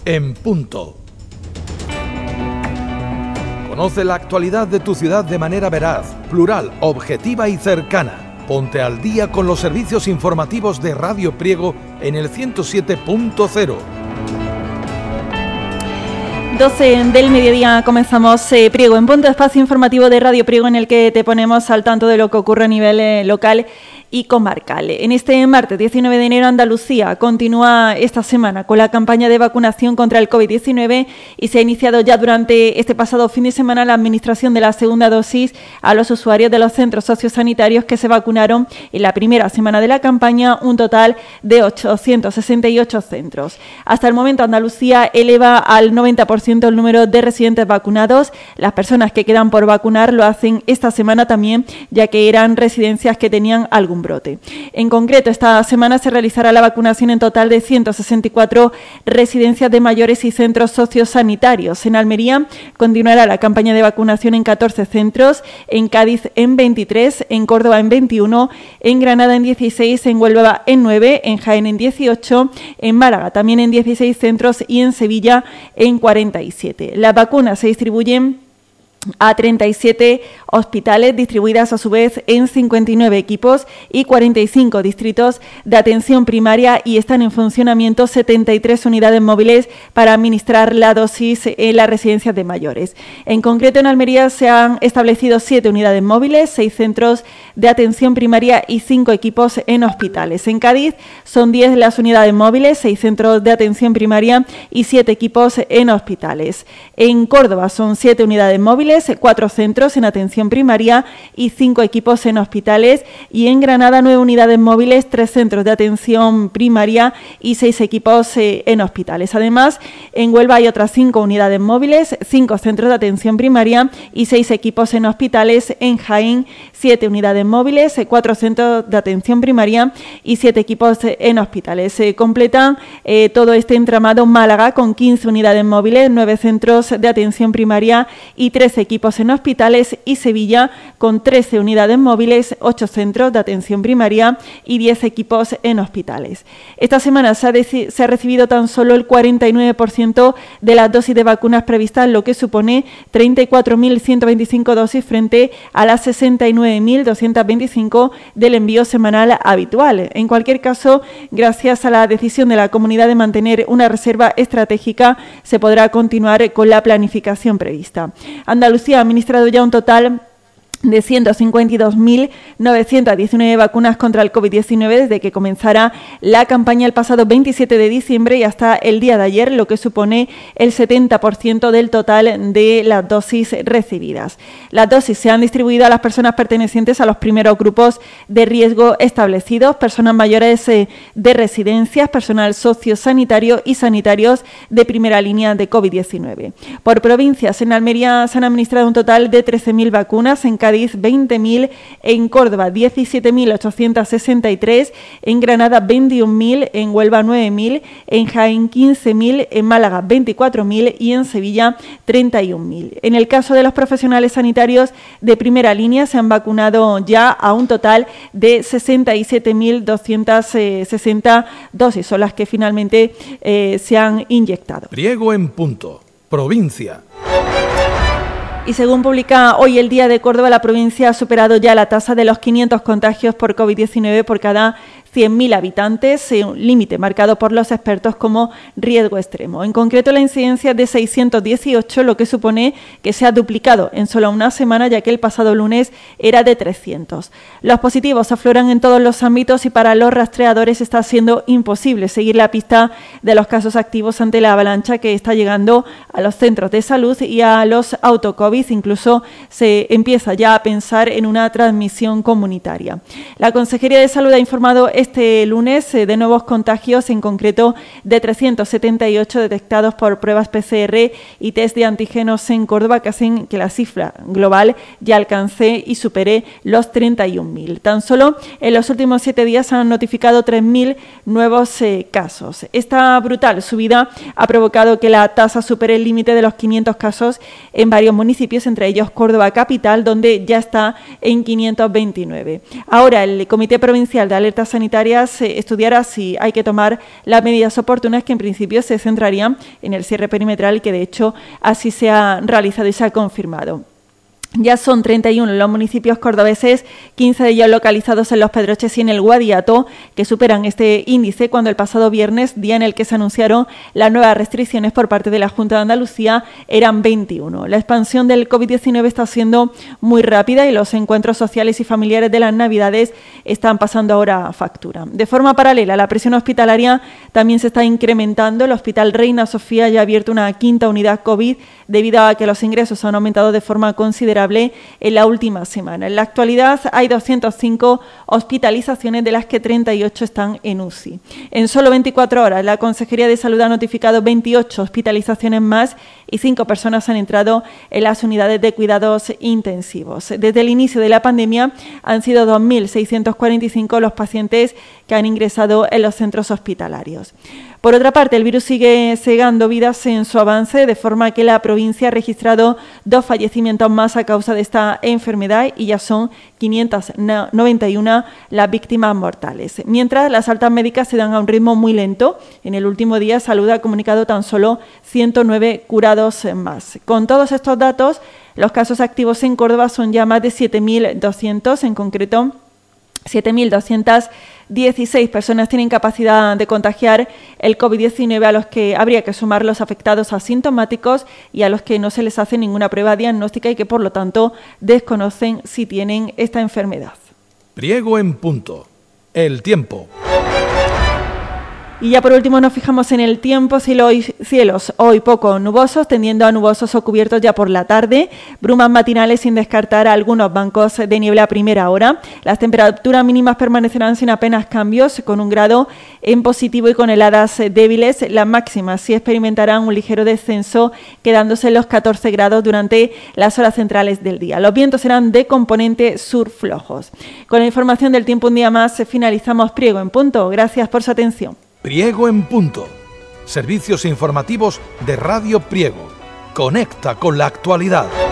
en punto. Conoce la actualidad de tu ciudad de manera veraz, plural, objetiva y cercana. Ponte al día con los servicios informativos de Radio Priego en el 107.0. 12 del mediodía comenzamos Priego en punto, espacio informativo de Radio Priego en el que te ponemos al tanto de lo que ocurre a nivel local y comarcal. En este martes 19 de enero Andalucía continúa esta semana con la campaña de vacunación contra el COVID-19 y se ha iniciado ya durante este pasado fin de semana la administración de la segunda dosis a los usuarios de los centros sociosanitarios que se vacunaron en la primera semana de la campaña, un total de 868 centros. Hasta el momento Andalucía eleva al 90% el número de residentes vacunados. Las personas que quedan por vacunar lo hacen esta semana también, ya que eran residencias que tenían algún brote. En concreto, esta semana se realizará la vacunación en total de 164 residencias de mayores y centros sociosanitarios. En Almería continuará la campaña de vacunación en 14 centros, en Cádiz en 23, en Córdoba en 21, en Granada en 16, en Huelva en 9, en Jaén en 18, en Málaga también en 16 centros y en Sevilla en 47. Las vacunas se distribuyen a 37 hospitales distribuidas a su vez en 59 equipos y 45 distritos de atención primaria y están en funcionamiento 73 unidades móviles para administrar la dosis en las residencias de mayores. En concreto en Almería se han establecido 7 unidades móviles, 6 centros de atención primaria y 5 equipos en hospitales. En Cádiz son 10 las unidades móviles, 6 centros de atención primaria y 7 equipos en hospitales. En Córdoba son 7 unidades móviles, 4 centros en atención primaria y 5 equipos en hospitales, y en Granada 9 unidades móviles, 3 centros de atención primaria y 6 equipos en hospitales. Además, en Huelva hay otras 5 unidades móviles, 5 centros de atención primaria y 6 equipos en hospitales. En Jaén 7 unidades móviles, 4 centros de atención primaria y 7 equipos en hospitales. Se completan todo este entramado Málaga con 15 unidades móviles, 9 centros de atención primaria y 13 equipos en hospitales, y Sevilla con 13 unidades móviles, 8 centros de atención primaria y 10 equipos en hospitales. Esta semana se ha recibido tan solo el 49% de las dosis de vacunas previstas, lo que supone 34.125 dosis frente a las 69.225 del envío semanal habitual. En cualquier caso, gracias a la decisión de la comunidad de mantener una reserva estratégica, se podrá continuar con la planificación prevista. Andalucía ha administrado ya un total de 152.919 vacunas contra el COVID-19 desde que comenzara la campaña el pasado 27 de diciembre y hasta el día de ayer, lo que supone el 70% del total de las dosis recibidas. Las dosis se han distribuido a las personas pertenecientes a los primeros grupos de riesgo establecidos, personas mayores de residencias, personal sociosanitario y sanitarios de primera línea de COVID-19. Por provincias, en Almería se han administrado un total de 13.000 vacunas, en Cádiz 20.000, en Córdoba 17.863, en Granada 21.000, en Huelva 9.000, en Jaén 15.000, en Málaga 24.000 y en Sevilla 31.000. En el caso de los profesionales sanitarios de primera línea se han vacunado ya a un total de 67.260 dosis, son las que finalmente se han inyectado. Priego en punto, provincia. Y según publica hoy el Día de Córdoba, la provincia ha superado ya la tasa de los 500 contagios por COVID-19 por cada 100.000 habitantes, un límite marcado por los expertos como riesgo extremo. En concreto, la incidencia es de 618, lo que supone que se ha duplicado en solo una semana, ya que el pasado lunes era de 300. Los positivos afloran en todos los ámbitos y para los rastreadores está siendo imposible seguir la pista de los casos activos ante la avalancha que está llegando a los centros de salud y a los autocovid. Incluso se empieza ya a pensar en una transmisión comunitaria. La Consejería de Salud ha informado este lunes de nuevos contagios, en concreto de 378 detectados por pruebas PCR y test de antígenos en Córdoba, que hacen que la cifra global ya alcance y supere los 31.000. Tan solo en los últimos 7 días se han notificado 3.000 nuevos casos. Esta brutal subida ha provocado que la tasa supere el límite de los 500 casos en varios municipios, entre ellos Córdoba capital, donde ya está en 529. Ahora, el Comité Provincial de Alerta Sanitaria sanitarias estudiará si hay que tomar las medidas oportunas, que en principio se centrarían en el cierre perimetral y que de hecho así se ha realizado y se ha confirmado. Ya son 31 los municipios cordobeses, 15 de ellos localizados en Los Pedroches y en el Guadiato, que superan este índice cuando el pasado viernes, día en el que se anunciaron las nuevas restricciones por parte de la Junta de Andalucía, eran 21. La expansión del COVID-19 está siendo muy rápida y los encuentros sociales y familiares de las Navidades están pasando ahora factura. De forma paralela, la presión hospitalaria también se está incrementando. El Hospital Reina Sofía ya ha abierto una 5ª unidad COVID debido a que los ingresos han aumentado de forma considerable en la última semana. En la actualidad hay 205 hospitalizaciones, de las que 38 están en UCI. En solo 24 horas, la Consejería de Salud ha notificado 28 hospitalizaciones más y 5 personas han entrado en las unidades de cuidados intensivos. Desde el inicio de la pandemia han sido 2.645 los pacientes que han ingresado en los centros hospitalarios. Por otra parte, el virus sigue cegando vidas en su avance, de forma que la provincia ha registrado 2 fallecimientos más a causa de esta enfermedad y ya son 591 las víctimas mortales. Mientras, las altas médicas se dan a un ritmo muy lento. En el último día, Salud ha comunicado tan solo 109 curados más. Con todos estos datos, los casos activos en Córdoba son ya más de 7.200, en concreto 7.216 personas tienen capacidad de contagiar el COVID-19, a los que habría que sumar los afectados asintomáticos y a los que no se les hace ninguna prueba diagnóstica y que, por lo tanto, desconocen si tienen esta enfermedad. Priego en punto. El tiempo. Y ya por último nos fijamos en el tiempo. Cielos hoy poco nubosos, tendiendo a nubosos o cubiertos ya por la tarde. Brumas matinales sin descartar algunos bancos de niebla a primera hora. Las temperaturas mínimas permanecerán sin apenas cambios, con 1 grado en positivo y con heladas débiles. Las máximas sí experimentarán un ligero descenso, quedándose en los 14 grados durante las horas centrales del día. Los vientos serán de componente sur flojos. Con la información del tiempo un día más finalizamos Priego en Punto. Gracias por su atención. Priego en punto. Servicios informativos de Radio Priego. Conecta con la actualidad.